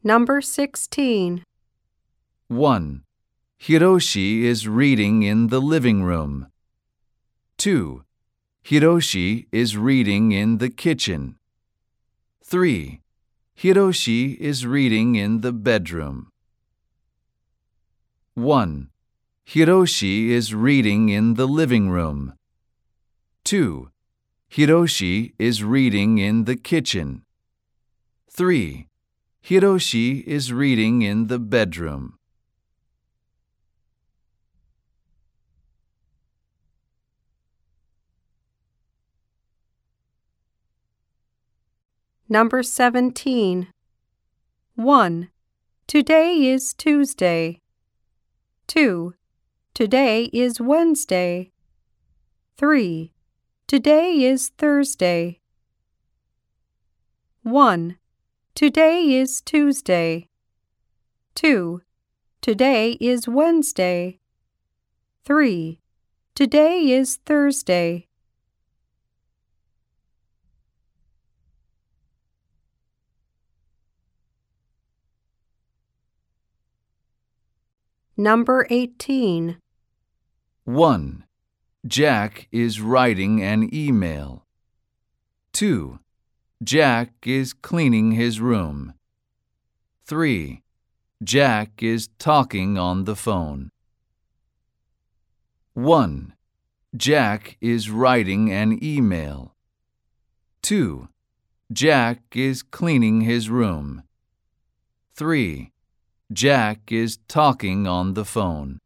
Number 16. 1. Hiroshi is reading in the living room. 2. Hiroshi is reading in the kitchen. 3. Hiroshi is reading in the bedroom. 1. Hiroshi is reading in the living room. 2. Hiroshi is reading in the kitchen. 3. Hiroshi is reading in the bedroom. Number 17. 1. Today is Tuesday. 2. Today is Wednesday. 3. Today is Thursday. 1. Today is Tuesday. 2. Today is Wednesday. 3. Today is Thursday. Number 18. 1. Jack is writing an email. 2. Jack is cleaning his room. 3. Jack is talking on the phone. 1. Jack is writing an email. 2. Jack is cleaning his room. 3. Jack is talking on the phone.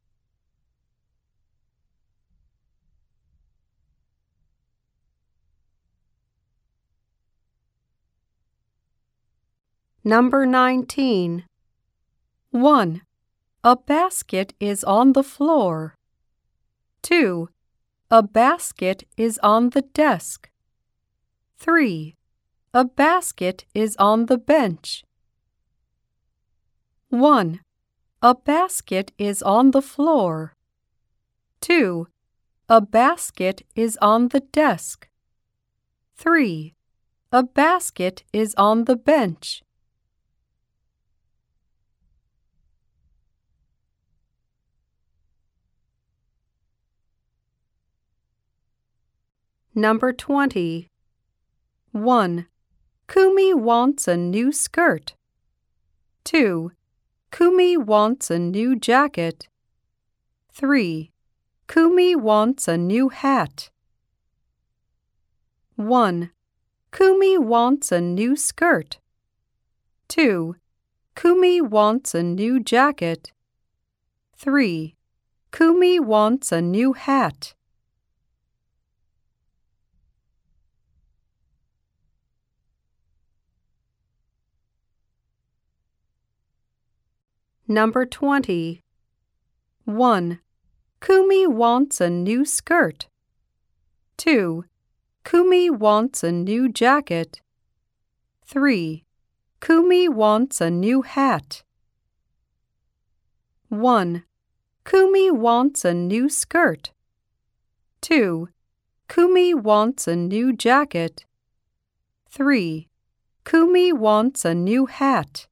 Number 19. 1. A basket is on the floor. 2. A basket is on the desk. 3. A basket is on the bench. 1. A basket is on the floor. 2. A basket is on the desk. 3. A basket is on the bench. Number 20. 1. Kumi wants a new skirt. 2. Kumi wants a new jacket. 3. Kumi wants a new hat. 1. Kumi wants a new skirt. 2. Kumi wants a new jacket. 3. Kumi wants a new hat. Number 20. 1. Kumi wants a new skirt. 2. Kumi wants a new jacket. 3. Kumi wants a new hat. 1. Kumi wants a new skirt. 2. Kumi wants a new jacket. 3. Kumi wants a new hat.